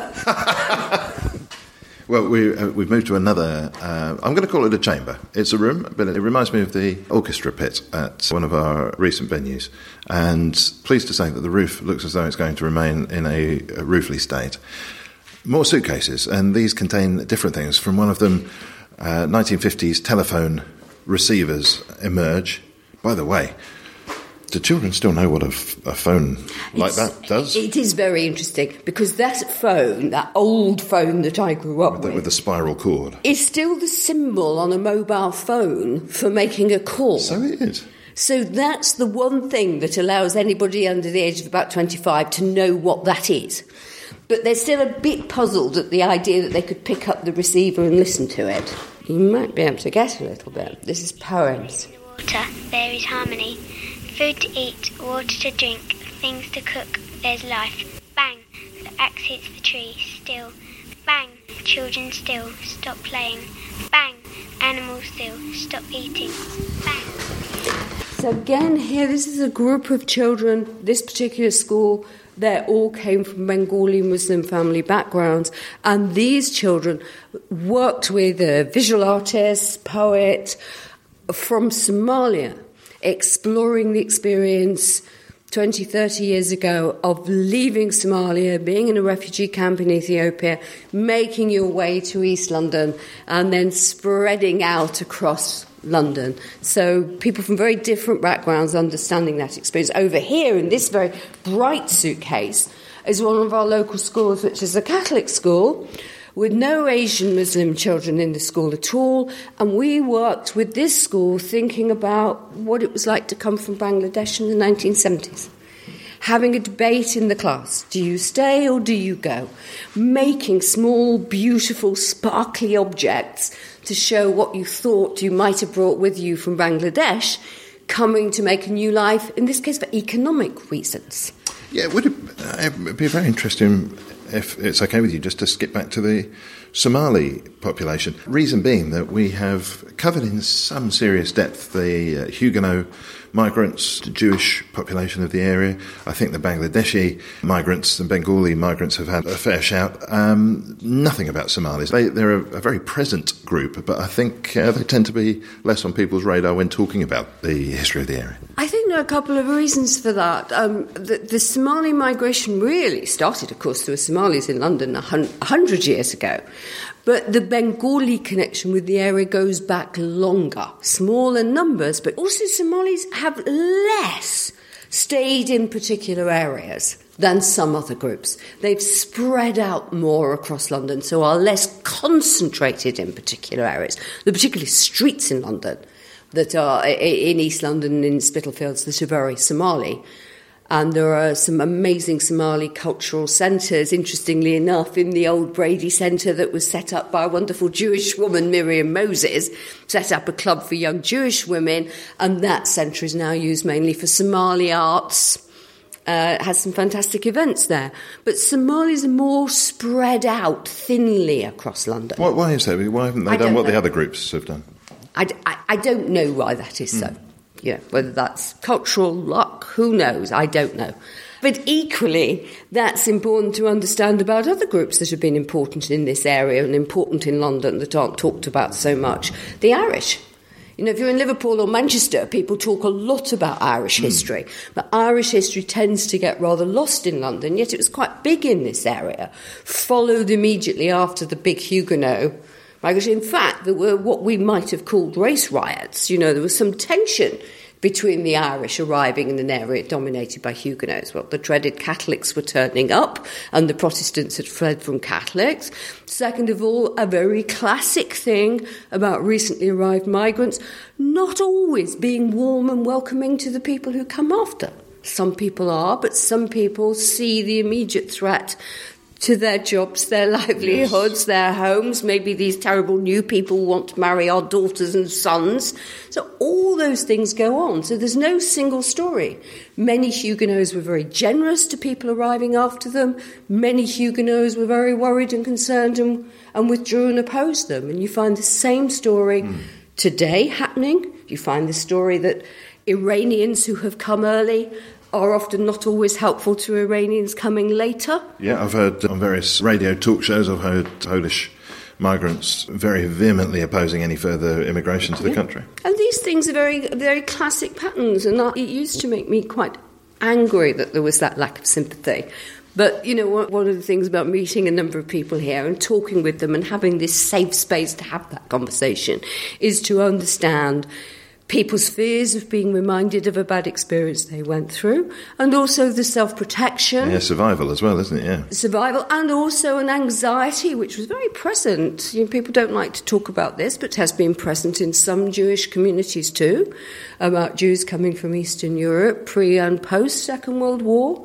Well, we, uh, we've moved to another, uh, I'm going to call it a chamber. It's a room, but it reminds me of the orchestra pit at one of our recent venues. And pleased to say that the roof looks as though it's going to remain in a, a roofly state. More suitcases, and these contain different things. From one of them, uh, nineteen fifties telephone receivers emerge. By the way, do children still know what a, f- a phone like it's, that does? It is very interesting, because that phone, that old phone that I grew up with... With, with the spiral cord. ...is still the symbol on a mobile phone for making a call. So it is. So that's the one thing that allows anybody under the age of about twenty-five to know what that is. But they're still a bit puzzled at the idea that they could pick up the receiver and listen to it. You might be able to guess a little bit. This is poems. Water, there is harmony. Food to eat, water to drink, things to cook, there's life. Bang, the axe hits the tree, still. Bang, children still, stop playing. Bang, animals still, stop eating. Bang. So again, here, this is a group of children, this particular school, they all came from Bengali Muslim family backgrounds, and these children worked with a visual artist, poet from Somalia, exploring the experience twenty, thirty years ago of leaving Somalia, being in a refugee camp in Ethiopia, making your way to East London, and then spreading out across London. So people from very different backgrounds understanding that experience. Over here, in this very bright suitcase, is one of our local schools, which is a Catholic school, with no Asian Muslim children in the school at all. And we worked with this school thinking about what it was like to come from Bangladesh in the nineteen seventies. Having a debate in the class. Do you stay or do you go? Making small, beautiful, sparkly objects to show what you thought you might have brought with you from Bangladesh, coming to make a new life, in this case for economic reasons. Yeah, would it, uh, it'd be very interesting, if it's okay with you, just to skip back to the Somali population. Reason being that we have covered in some serious depth the uh, Huguenot migrants, the Jewish population of the area. I think the Bangladeshi migrants and Bengali migrants have had a fair shout. Um, nothing about Somalis. They, they're a, a very present group, but I think uh, they tend to be less on people's radar when talking about the history of the area. I think there are a couple of reasons for that. Um, the, the Somali migration really started, of course, there were Somalis in London a hun- hundred years ago. But the Bengali connection with the area goes back longer. Small in numbers, but also Somalis have less stayed in particular areas than some other groups. They've spread out more across London, so are less concentrated in particular areas. The particular streets in London that are in East London, in Spitalfields, that are very Somali. And there are some amazing Somali cultural centres, interestingly enough, in the old Brady Centre that was set up by a wonderful Jewish woman, Miriam Moses, set up a club for young Jewish women, and that centre is now used mainly for Somali arts. Uh, has some fantastic events there. But Somalis are more spread out thinly across London. Why, why is that? Why haven't they I done what know. the other groups have done? I, I, I don't know why that is so. Mm. You know, whether that's cultural luck, who knows? I don't know. But equally, that's important to understand about other groups that have been important in this area and important in London that aren't talked about so much. The Irish. You know, if you're in Liverpool or Manchester, people talk a lot about Irish mm. history. But Irish history tends to get rather lost in London, yet it was quite big in this area. Followed immediately after the big Huguenot migration. In fact, there were what we might have called race riots. You know, there was some tension between the Irish arriving in an area dominated by Huguenots. Well, the dreaded Catholics were turning up and the Protestants had fled from Catholics. Second of all, a very classic thing about recently arrived migrants, not always being warm and welcoming to the people who come after. Some people are, but some people see the immediate threat to their jobs, their livelihoods, yes. their homes. Maybe these terrible new people want to marry our daughters and sons. So all those things go on. So there's no single story. Many Huguenots were very generous to people arriving after them. Many Huguenots were very worried and concerned and, and withdrew and opposed them. And you find the same story mm. today happening. You find the story that Iranians who have come early are often not always helpful to Iranians coming later. Yeah, I've heard on various radio talk shows, I've heard Polish migrants very vehemently opposing any further immigration to the yeah. country. And these things are very, very classic patterns, and it used to make me quite angry that there was that lack of sympathy. But, you know, one of the things about meeting a number of people here and talking with them and having this safe space to have that conversation is to understand people's fears of being reminded of a bad experience they went through, and also the self-protection. Yeah, survival as well, isn't it? Yeah. Survival, and also an anxiety, which was very present. You know, people don't like to talk about this, but has been present in some Jewish communities too, about Jews coming from Eastern Europe, pre- and post-Second World War.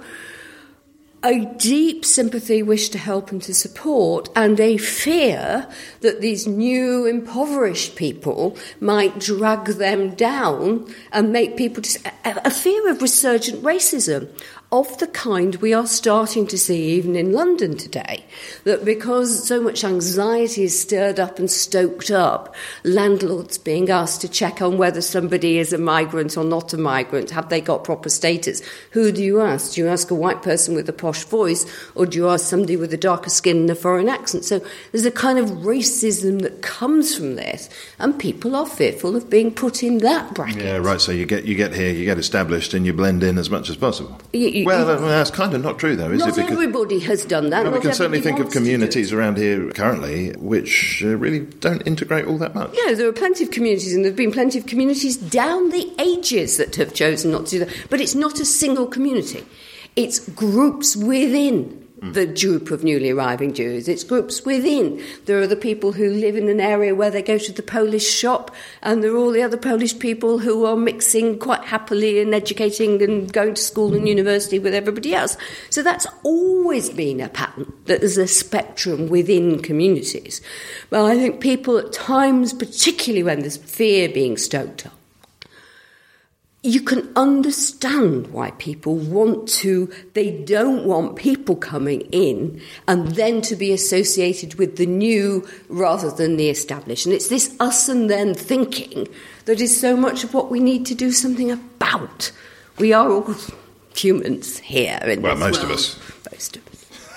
A deep sympathy, wish to help and to support, and a fear that these new impoverished people might drag them down and make people... Dis- a fear of resurgent racism. of the kind we are starting to see even in London today, that because so much anxiety is stirred up and stoked up, landlords being asked to check on whether somebody is a migrant or not a migrant, have they got proper status? Who do you ask? Do you ask a white person with a posh voice, or do you ask somebody with a darker skin and a foreign accent? So there's a kind of racism that comes from this, and people are fearful of being put in that bracket. Yeah, right, so you get you get here, you get established, and you blend in as much as possible. You, you, well, well, that's kind of not true, though, is not it? Not everybody has done that. Well, we can certainly think of communities around around here currently which uh, really don't integrate all that much. Yeah, there are plenty of communities, and there have been plenty of communities down the ages that have chosen not to do that. But it's not a single community. It's groups within the group of newly arriving Jews. It's groups within. There are the people who live in an area where they go to the Polish shop, and there are all the other Polish people who are mixing quite happily and educating and going to school and university with everybody else. So that's always been a pattern, that there's a spectrum within communities. But I think people at times, particularly when there's fear being stoked up, you can understand why people want to, they don't want people coming in and then to be associated with the new rather than the established. And it's this us and them thinking that is so much of what we need to do something about. We are all humans here in well, this most world. of us. Most of us.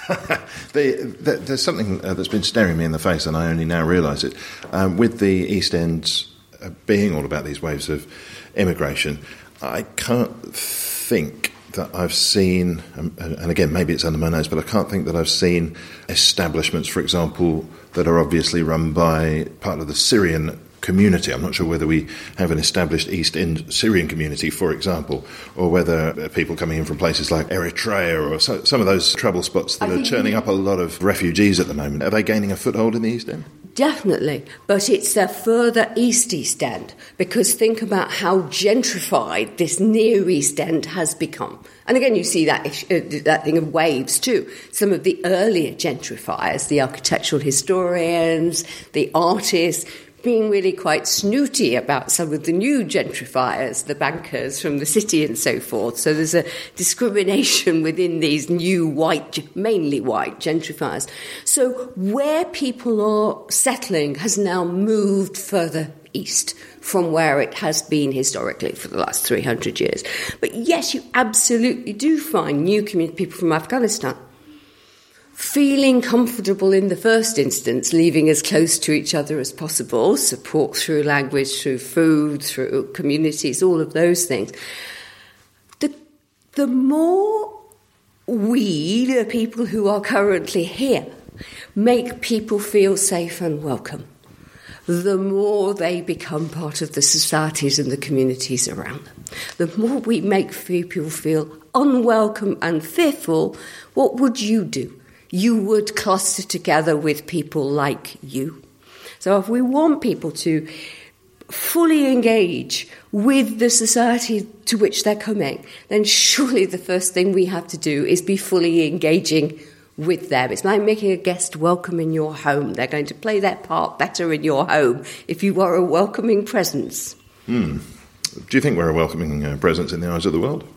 the, the, there's something uh, that's been staring me in the face, and I only now realise it. Um, with the East End uh, being all about these waves of immigration, I can't think that I've seen, um, and again, maybe it's under my nose, but I can't think that I've seen establishments, for example, that are obviously run by part of the Syrian community. I'm not sure whether we have an established East End Syrian community, for example, or whether people coming in from places like Eritrea or so, some of those trouble spots that I are churning up a lot of refugees at the moment. Are they gaining a foothold in the East End? Definitely, but it's a further East East End, because think about how gentrified this near East End has become. And again, you see that uh, that thing of waves too. Some of the earlier gentrifiers, the architectural historians, the artists, being really quite snooty about some of the new gentrifiers, the bankers from the city and so forth. So there's a discrimination within these new white, mainly white gentrifiers. So where people are settling has now moved further east from where it has been historically for the last three hundred years. But yes, you absolutely do find new community people from Afghanistan feeling comfortable in the first instance, living as close to each other as possible, support through language, through food, through communities, all of those things. The, the more we, the people who are currently here, make people feel safe and welcome, the more they become part of the societies and the communities around them. The more we make people feel unwelcome and fearful, what would you do? You would cluster together with people like you. So if we want people to fully engage with the society to which they're coming, then surely the first thing we have to do is be fully engaging with them. It's like making a guest welcome in your home. They're going to play their part better in your home if you are a welcoming presence. Hmm. Do you think we're a welcoming uh, presence in the eyes of the world?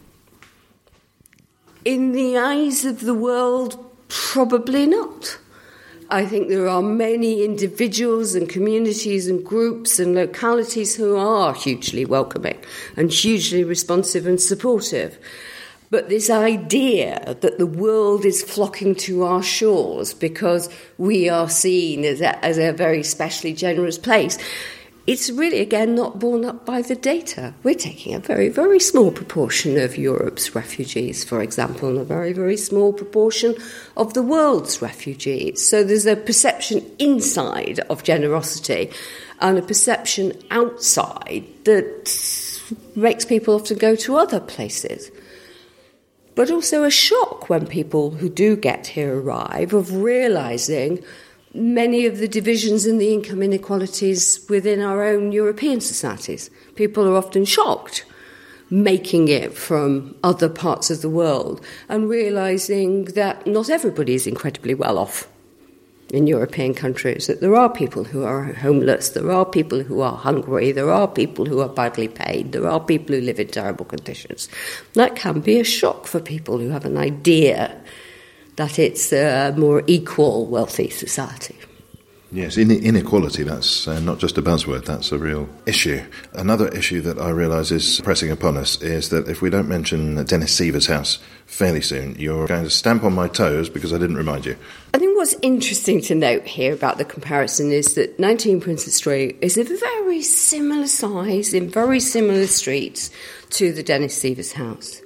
In the eyes of the world, probably not. I think there are many individuals and communities and groups and localities who are hugely welcoming and hugely responsive and supportive. But this idea that the world is flocking to our shores because we are seen as a, as a very specially generous place, it's really, again, not borne up by the data. We're taking a very, very small proportion of Europe's refugees, for example, and a very, very small proportion of the world's refugees. So there's a perception inside of generosity and a perception outside that makes people often go to other places. But also a shock when people who do get here arrive of realising many of the divisions and the income inequalities within our own European societies. People are often shocked making it from other parts of the world and realising that not everybody is incredibly well off. in European countries, that there are people who are homeless, there are people who are hungry, there are people who are badly paid, there are people who live in terrible conditions. That can be a shock for people who have an idea that it's a more equal, wealthy society. Yes, inequality, that's uh, not just a buzzword, that's a real issue. Another issue that I realise is pressing upon us is that if we don't mention Dennis Seaver's house fairly soon, you're going to stamp on my toes because I didn't remind you. I think what's interesting to note here about the comparison is that nineteen Princess Street is a very similar size in very similar streets to the Dennis Seaver's house.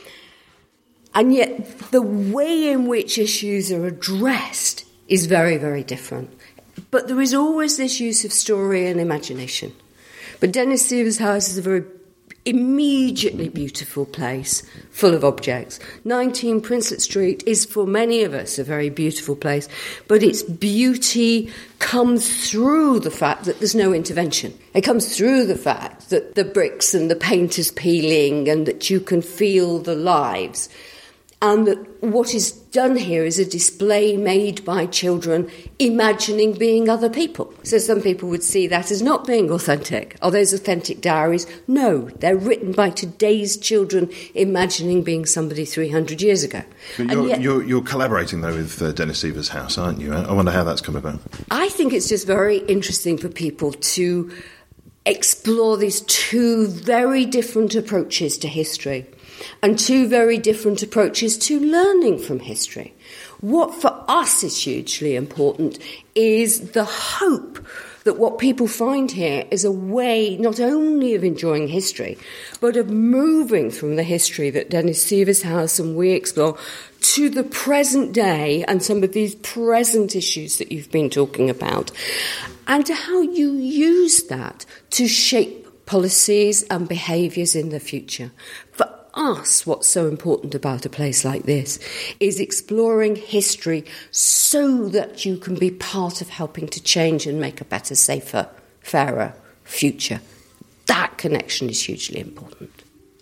And yet the way in which issues are addressed is very, very different. But there is always this use of story and imagination. But Dennis Seaver's house is a very immediately beautiful place, full of objects. nineteen Princess Street is, for many of us, a very beautiful place, but its beauty comes through the fact that there's no intervention. It comes through the fact that the bricks and the paint is peeling and that you can feel the lives. And that what is done here is a display made by children imagining being other people. So some people would see that as not being authentic. Are those authentic diaries? No, they're written by today's children imagining being somebody three hundred years ago. But you're, yet, you're, you're collaborating, though, with uh, Dennis Seaver's house, aren't you? I wonder how that's come about. I think it's just very interesting for people to explore these two very different approaches to history. And two very different approaches to learning from history. What for us is hugely important is the hope that what people find here is a way not only of enjoying history, but of moving from the history that Dennis Seaver's house and we explore to the present day and some of these present issues that you've been talking about, and to how you use that to shape policies and behaviours in the future. For us, what's so important about a place like this is exploring history so that you can be part of helping to change and make a better, safer, fairer future. That connection is hugely important.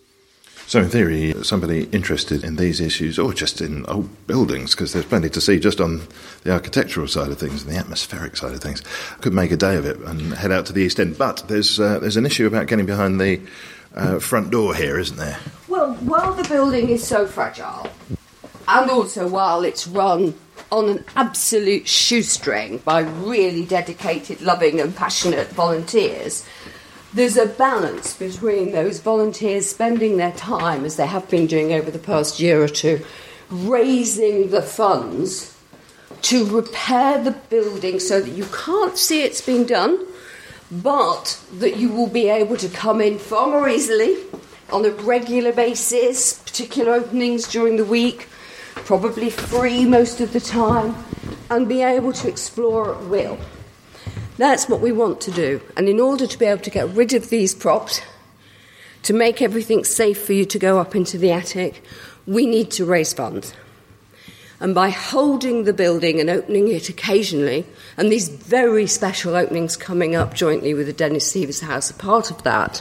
So in theory, somebody interested in these issues, or just in old buildings, because there's plenty to see just on the architectural side of things and the atmospheric side of things, could make a day of it and head out to the East End. But there's uh, there's an issue about getting behind the uh, front door here, isn't there? Well, while the building is so fragile, and also while it's run on an absolute shoestring by really dedicated, loving and passionate volunteers, there's a balance between those volunteers spending their time, as they have been doing over the past year or two, raising the funds to repair the building so that you can't see it's been done, but that you will be able to come in far more easily on a regular basis, particular openings during the week, probably free most of the time, and be able to explore at will. That's what we want to do. And in order to be able to get rid of these props, to make everything safe for you to go up into the attic, we need to raise funds. And by holding the building and opening it occasionally, and these very special openings coming up jointly with the Dennis Seaver's house are part of that,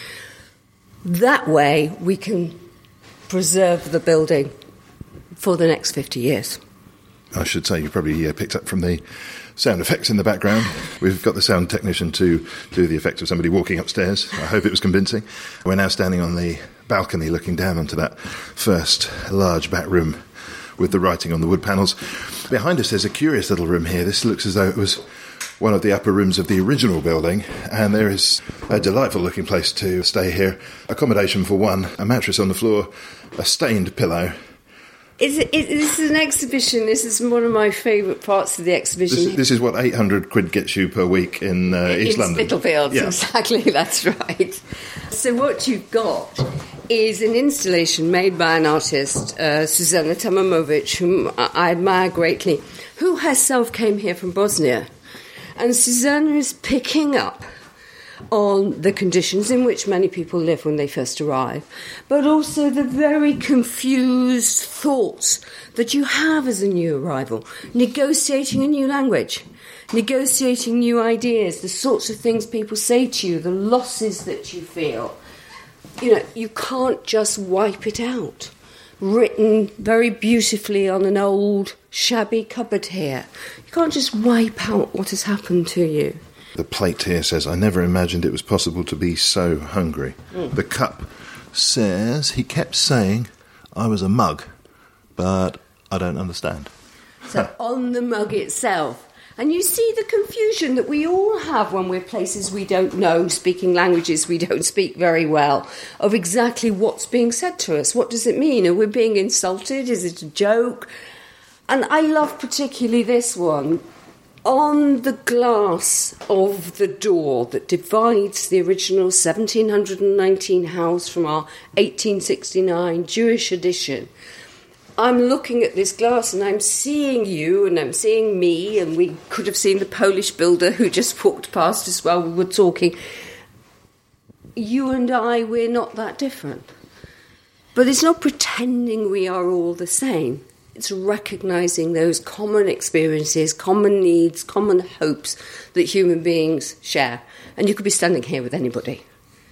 that way we can preserve the building for the next fifty years. I should say you probably uh, picked up from the sound effects in the background. We've got the sound technician to do the effect of somebody walking upstairs. I hope it was convincing. We're now standing on the balcony looking down onto that first large back room with the writing on the wood panels. Behind us there's a curious little room here. This looks as though it was one of the upper rooms of the original building, and there is a delightful looking place to stay here. Accommodation for one, a mattress on the floor, a stained pillow. It's, it, this is an exhibition. This is one of my favourite parts of the exhibition. This, this is what eight hundred quid gets you per week in uh, East in London. Spitalfields, yeah. Exactly, that's right. So what you've got is an installation made by an artist, uh, Susanna Tamamovic, whom I admire greatly, who herself came here from Bosnia. And Susanna is picking up on the conditions in which many people live when they first arrive, but also the very confused thoughts that you have as a new arrival, negotiating a new language, negotiating new ideas, the sorts of things people say to you, the losses that you feel. You know, you can't just wipe it out. written very beautifully on an old, shabby cupboard here. You can't just wipe out what has happened to you. The plate here says, I never imagined it was possible to be so hungry. Mm. The cup says, he kept saying, I was a mug, but I don't understand. So on the mug itself. And you see the confusion that we all have when we're places we don't know, speaking languages we don't speak very well, of exactly what's being said to us. What does it mean? Are we being insulted? Is it a joke? And I love particularly this one. On the glass of the door that divides the original seventeen nineteen house from our eighteen sixty-nine Jewish edition, I'm looking at this glass and I'm seeing you and I'm seeing me, and we could have seen the Polish builder who just walked past us while we were talking. You and I, we're not that different. But it's not pretending we are all the same. It's recognising those common experiences, common needs, common hopes that human beings share. And you could be standing here with anybody.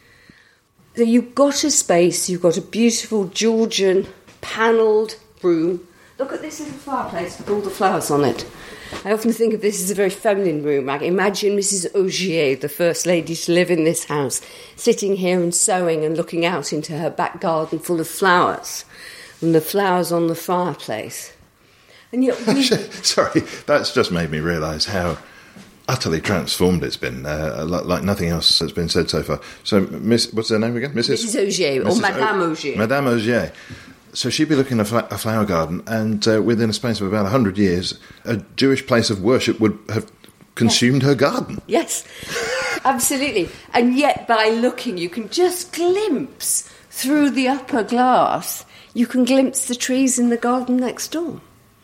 So you've got a space, you've got a beautiful Georgian panelled room. Look at this little fireplace with all the flowers on it. I often think of this as a very feminine room. I imagine Missus Augier, the first lady to live in this house, sitting here and sewing and looking out into her back garden full of flowers. And the flowers on the fireplace. And yet we... Sorry, that's just made me realise how utterly transformed it's been, uh, like, like nothing else that's been said so far. So, Miss, what's her name again? Missus Missus Augier, or Madame o- Augier. Madame Augier. So she'd be looking at a flower garden, and uh, within a space of about one hundred years, a Jewish place of worship would have consumed yes. her garden. Yes, absolutely. And yet, by looking, you can just glimpse through the upper glass, you can glimpse the trees in the garden next door.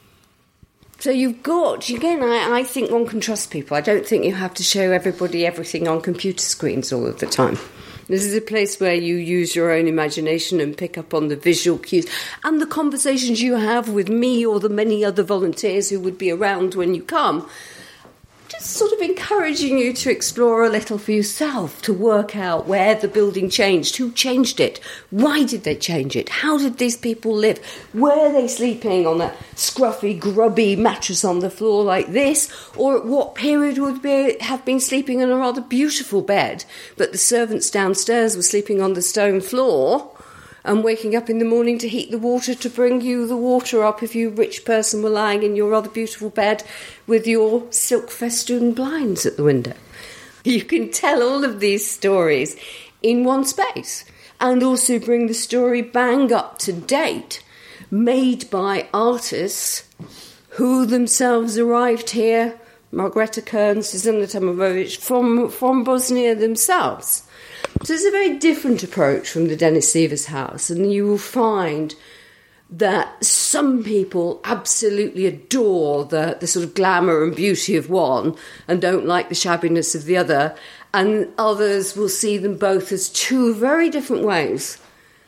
So you've got, again, I, I think one can trust people. I don't think you have to show everybody everything on computer screens all of the time. This is a place where you use your own imagination and pick up on the visual cues and the conversations you have with me or the many other volunteers who would be around when you come. Just sort of encouraging you to explore a little for yourself, to work out where the building changed, who changed it, why did they change it, how did these people live, were they sleeping on a scruffy, grubby mattress on the floor like this, or at what period would they have been sleeping in a rather beautiful bed, but the servants downstairs were sleeping on the stone floor and waking up in the morning to heat the water to bring you the water up if you rich person were lying in your rather beautiful bed with your silk festoon blinds at the window. You can tell all of these stories in one space and also bring the story bang up to date, made by artists who themselves arrived here, Margareta Kern, Susanna Tamovovich, from, from Bosnia themselves. So it's a very different approach from the Denisovas house, and you will find that some people absolutely adore the, the sort of glamour and beauty of one and don't like the shabbiness of the other, and others will see them both as two very different ways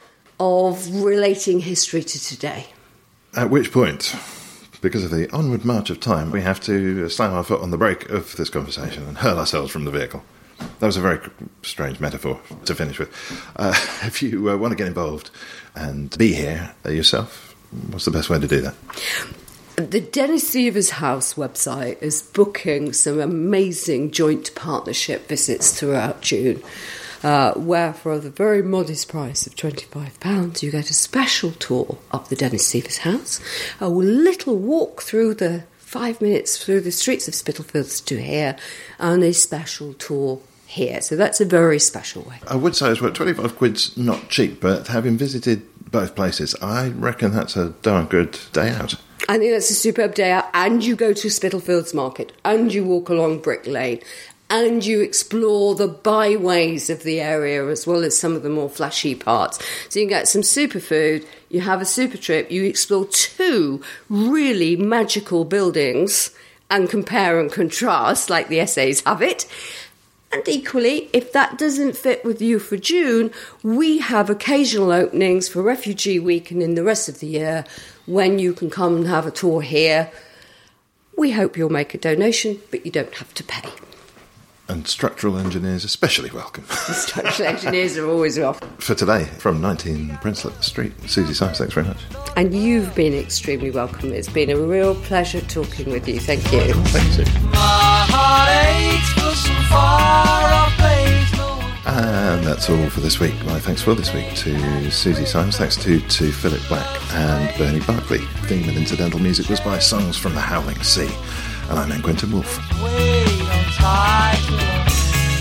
of relating history to today. At which point, because of the onward march of time, we have to slam our foot on the brake of this conversation and hurl ourselves from the vehicle. That was a very strange metaphor to finish with. Uh, if you uh, want to get involved and be here uh, yourself, what's the best way to do that? The Denisovas House website is booking some amazing joint partnership visits throughout June, uh, where for the very modest price of twenty-five pounds you get a special tour of the Denisovas House, a little walk through the five minutes through the streets of Spitalfields to here, and a special tour here. So that's a very special way. I would say as well, twenty-five quid's not cheap, but having visited both places, I reckon that's a darn good day out. I think that's a superb day out, and you go to Spitalfields Market, and you walk along Brick Lane, and you explore the byways of the area as well as some of the more flashy parts. So you can get some superfood, you have a super trip, you explore two really magical buildings and compare and contrast like the essays have it. And equally, if that doesn't fit with you for June, we have occasional openings for Refugee Week and in the rest of the year when you can come and have a tour here. We hope you'll make a donation, but you don't have to pay. And structural engineers especially welcome. Structural engineers are always welcome. For today, from nineteen Princelet Street, Susie Symes, thanks very much. And you've been extremely welcome. It's been a real pleasure talking with you. Thank you. Thank you, Susie. My heart aches for some far-off place. No. And that's all for this week. My thanks for this week to Susie Symes. Thanks to, to Philip Black and Bernie Barkley. Theme and incidental music was by Songs from the Howling Sea. And I'm N. Quentin Woolf. Way on tight to love.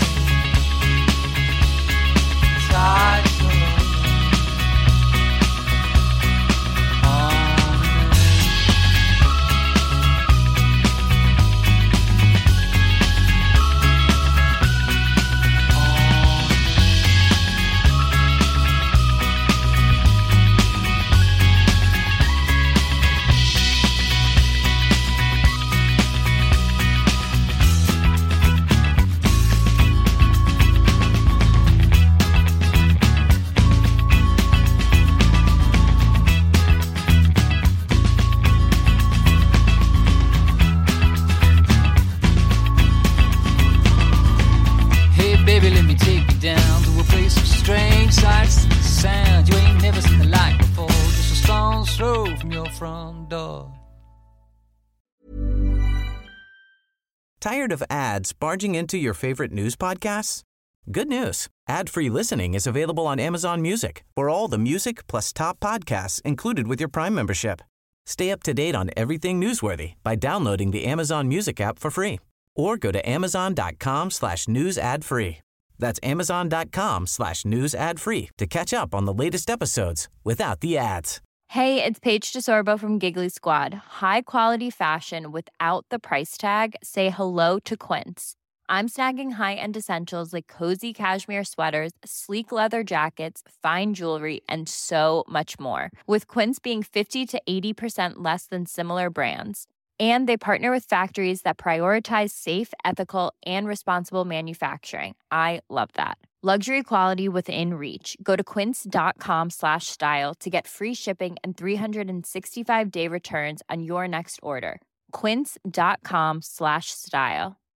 Tight to love. Baby, let me take you down to a place of strange sights and sounds. You ain't never seen the like before. Just a stone's throw from your front door. Tired of ads barging into your favorite news podcasts? Good news. Ad-free listening is available on Amazon Music for all the music plus top podcasts included with your Prime membership. Stay up to date on everything newsworthy by downloading the Amazon Music app for free or go to amazon.com slash news ad free. That's amazon.com slash news ad free to catch up on the latest episodes without the ads. Hey, it's Paige DeSorbo from Giggly Squad. High quality fashion without the price tag. Say hello to Quince. I'm snagging high-end essentials like cozy cashmere sweaters, sleek leather jackets, fine jewelry, and so much more. With Quince being fifty to eighty percent less than similar brands. And they partner with factories that prioritize safe, ethical, and responsible manufacturing. I love that. Luxury quality within reach. Go to quince.com slash style to get free shipping and three sixty-five day returns on your next order. Quince.com slash style.